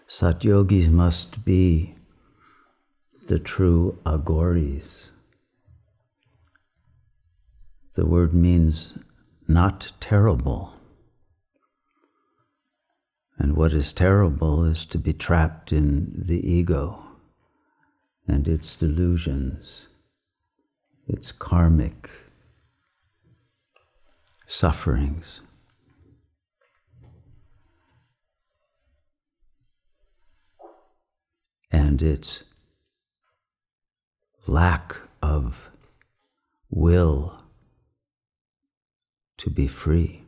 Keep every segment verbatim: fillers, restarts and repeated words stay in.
Satyogis must be the true agoris. The word means not terrible. And what is terrible is to be trapped in the ego and its delusions, its karmic sufferings. And its lack of will to be free.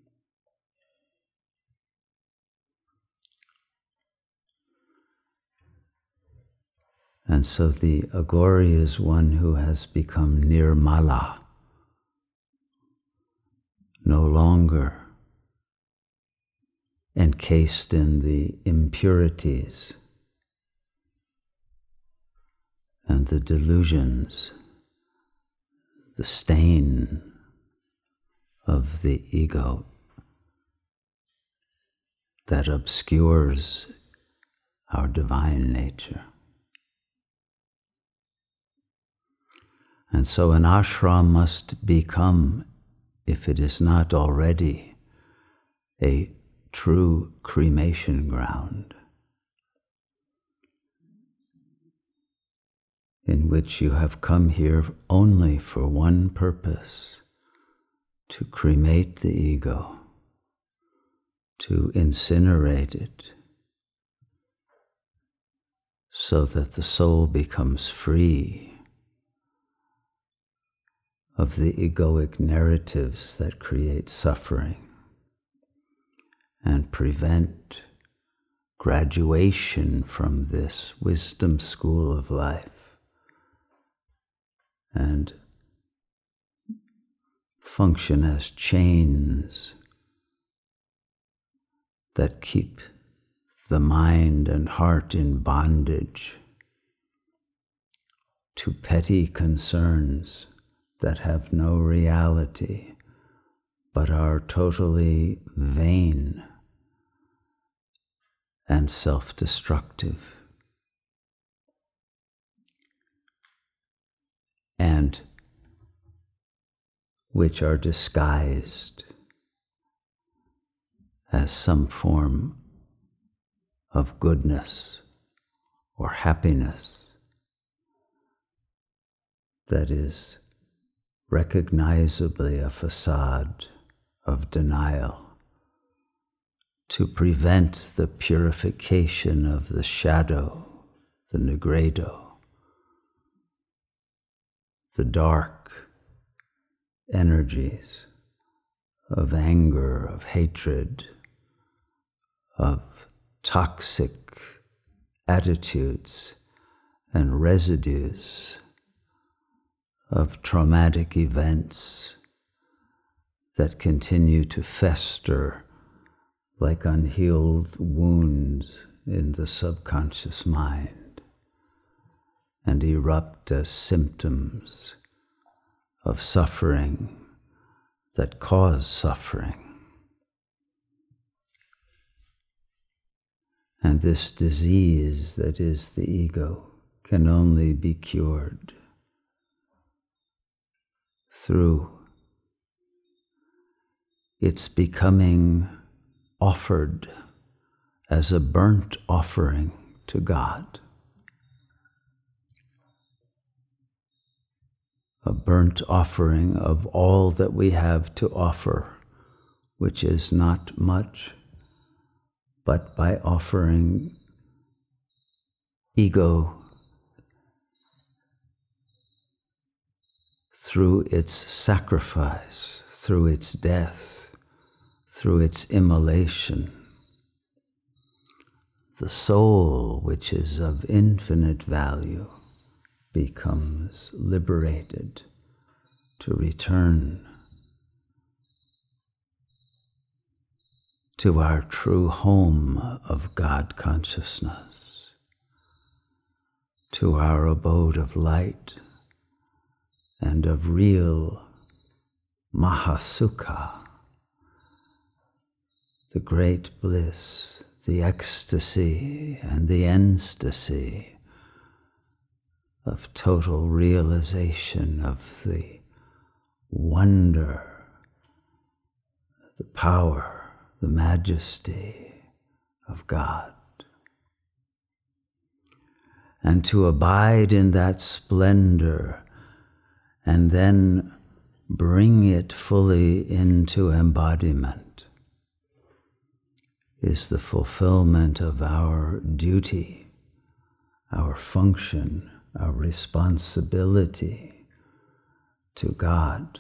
And so the agori is one who has become nirmala, no longer encased in the impurities and the delusions, the stain of the ego that obscures our divine nature. And so an ashram must become, if it is not already, a true cremation ground in which you have come here only for one purpose: to cremate the ego, to incinerate it, so that the soul becomes free of the egoic narratives that create suffering and prevent graduation from this wisdom school of life and function as chains that keep the mind and heart in bondage to petty concerns that have no reality but are totally vain and self-destructive, and which are disguised as some form of goodness or happiness that is recognizably a facade of denial to prevent the purification of the shadow, the nigredo, the dark energies of anger, of hatred, of toxic attitudes and residues of traumatic events that continue to fester like unhealed wounds in the subconscious mind and erupt as symptoms of suffering that cause suffering. And this disease that is the ego can only be cured through its becoming offered as a burnt offering to God. A burnt offering of all that we have to offer, which is not much, but by offering ego through its sacrifice, through its death, through its immolation, the soul, which is of infinite value, becomes liberated to return to our true home of God consciousness, to our abode of light and of real Mahasukha, the great bliss, the ecstasy and the ecstasy of total realization of the wonder, the power, the majesty of God. And to abide in that splendor and then bring it fully into embodiment is the fulfillment of our duty, our function, our responsibility to God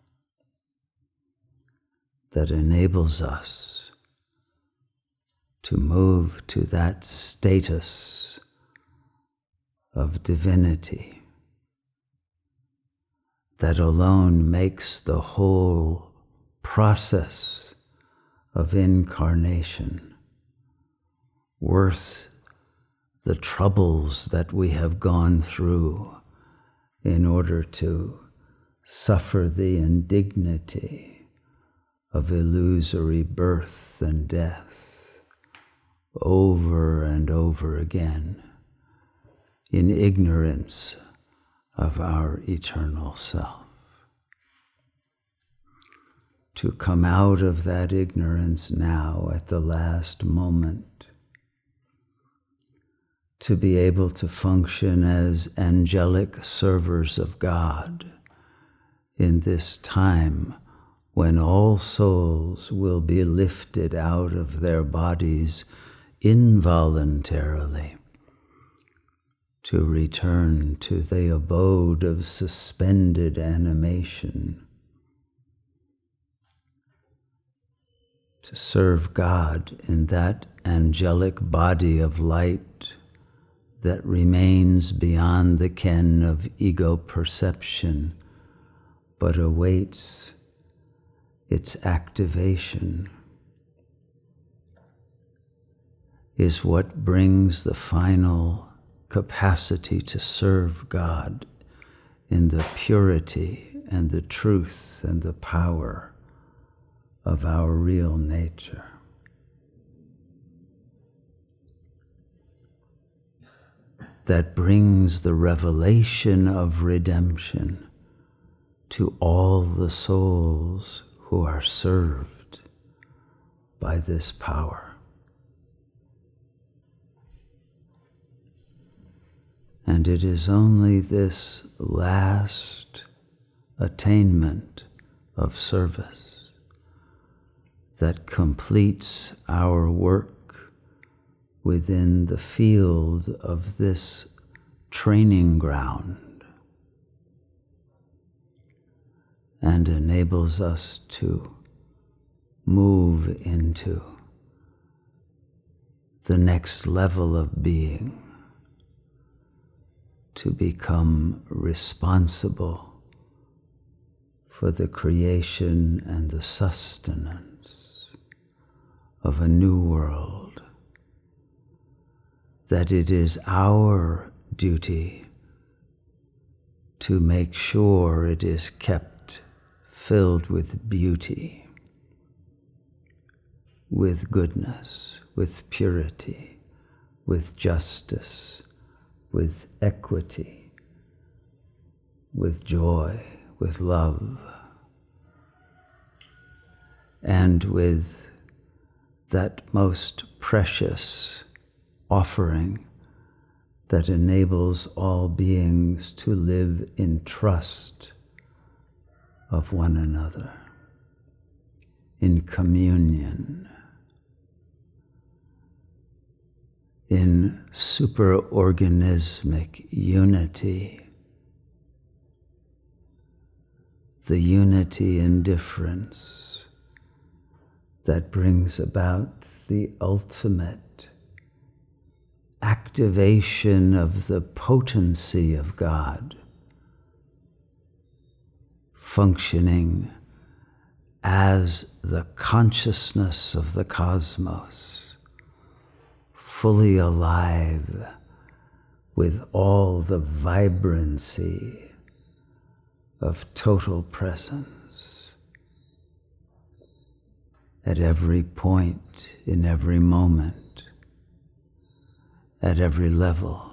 that enables us to move to that status of divinity that alone makes the whole process of incarnation worth the troubles that we have gone through in order to suffer the indignity of illusory birth and death over and over again in ignorance of our eternal self. To come out of that ignorance now at the last moment, to be able to function as angelic servers of God in this time when all souls will be lifted out of their bodies involuntarily to return to the abode of suspended animation, to serve God in that angelic body of light that remains beyond the ken of ego perception, but awaits its activation, is what brings the final capacity to serve God in the purity and the truth and the power of our real nature. That brings the revelation of redemption to all the souls who are served by this power. And it is only this last attainment of service that completes our work within the field of this training ground and enables us to move into the next level of being, to become responsible for the creation and the sustenance of a new world, that it is our duty to make sure it is kept filled with beauty, with goodness, with purity, with justice, with equity, with joy, with love, and with that most precious offering that enables all beings to live in trust of one another, in communion, in superorganismic unity, the unity in difference that brings about the ultimate activation of the potency of God, functioning as the consciousness of the cosmos, fully alive with all the vibrancy of total presence at every point, in every moment, at every level.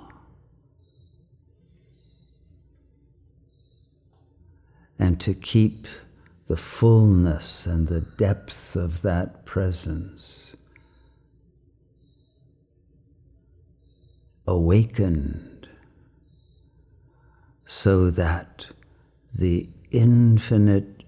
And to keep the fullness and the depth of that presence awakened, so that the infinite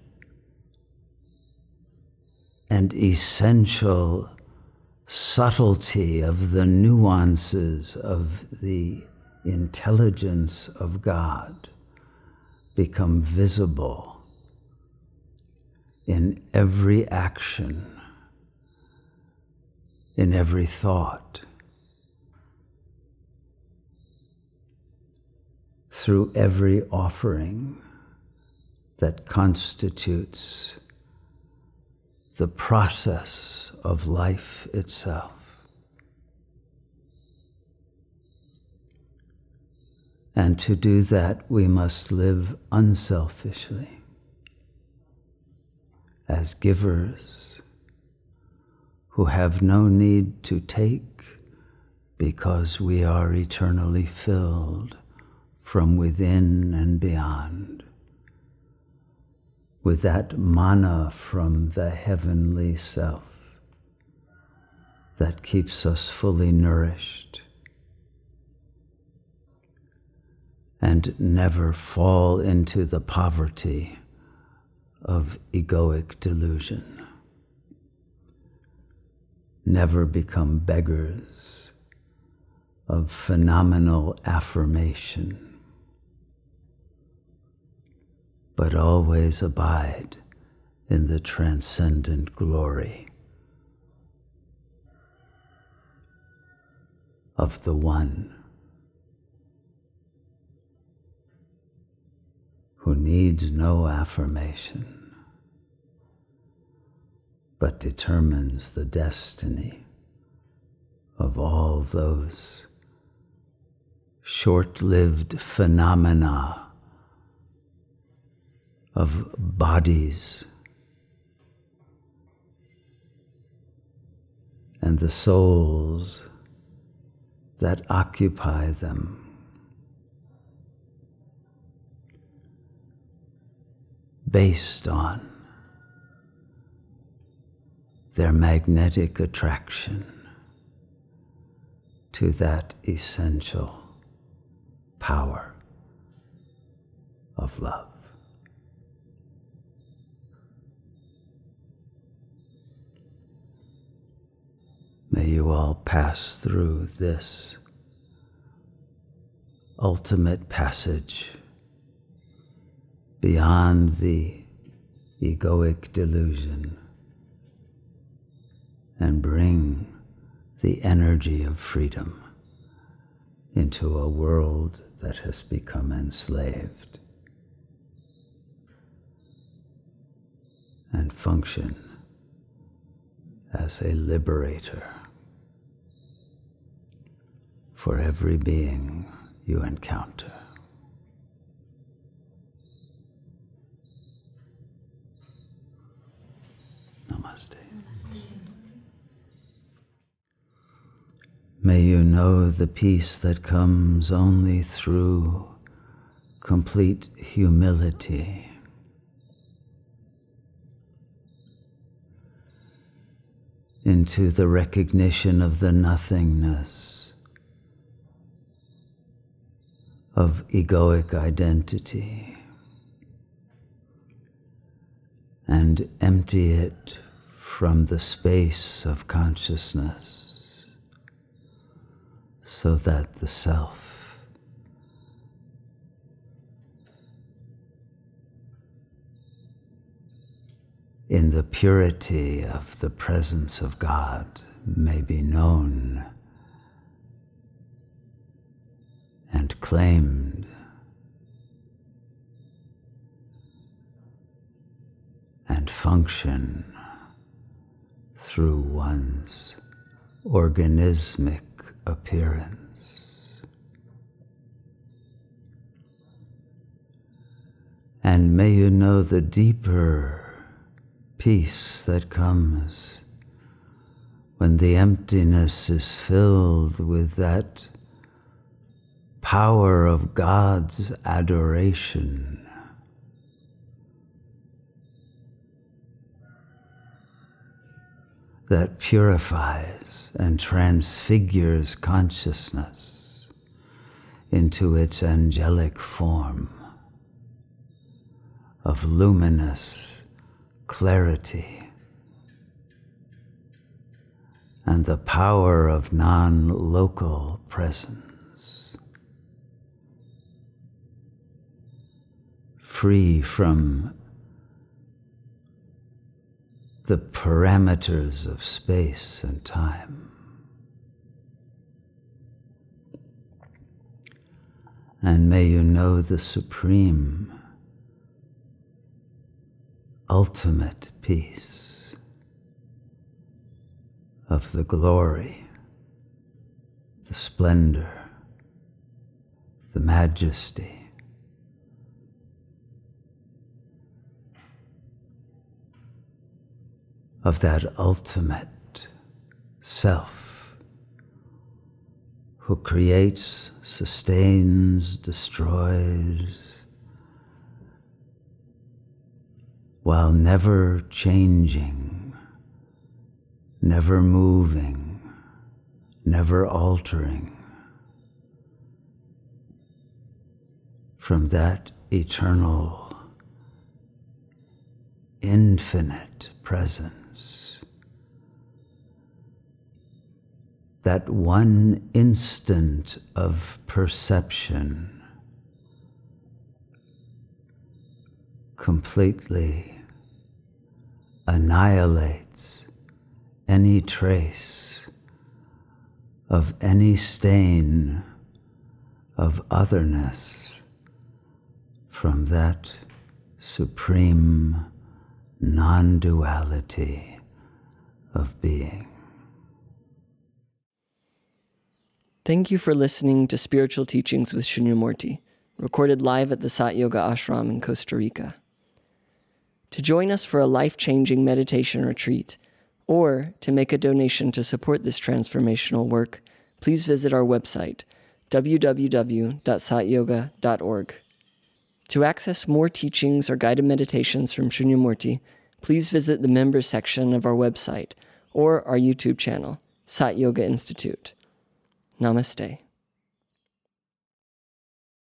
and essential subtlety of the nuances of the intelligence of God become visible in every action, in every thought, through every offering that constitutes the process of life itself. And to do that, we must live unselfishly, as givers who have no need to take, because we are eternally filled from within and beyond with that manna from the heavenly self that keeps us fully nourished, and never fall into the poverty of egoic delusion, never become beggars of phenomenal affirmation, but always abide in the transcendent glory of the One who needs no affirmation, but determines the destiny of all those short-lived phenomena of bodies and the souls that occupy them, based on their magnetic attraction to that essential power of love. May you all pass through this ultimate passage beyond the egoic delusion and bring the energy of freedom into a world that has become enslaved, and function as a liberator for every being you encounter. Namaste. Namaste. May you know the peace that comes only through complete humility. Into the recognition of the nothingness of egoic identity, and empty it from the space of consciousness, so that the self in the purity of the presence of God may be known and claimed and function through one's organismic appearance. And may you know the deeper peace that comes when the emptiness is filled with that power of God's adoration, that purifies and transfigures consciousness into its angelic form of luminous clarity and the power of non-local presence, free from the parameters of space and time. And may you know the supreme, ultimate peace of the glory, the splendor, the majesty, of that ultimate self who creates, sustains, destroys, while never changing, never moving, never altering from that eternal, infinite presence. That one instant of perception completely annihilates any trace of any stain of otherness from that supreme non-duality of being. Thank you for listening to Spiritual Teachings with Shunyamurti, recorded live at the Sat Yoga Ashram in Costa Rica. To join us for a life-changing meditation retreat, or to make a donation to support this transformational work, please visit our website, w w w dot sat yoga dot org. To access more teachings or guided meditations from Shunyamurti, please visit the members section of our website or our YouTube channel, Sat Yoga Institute. Namaste.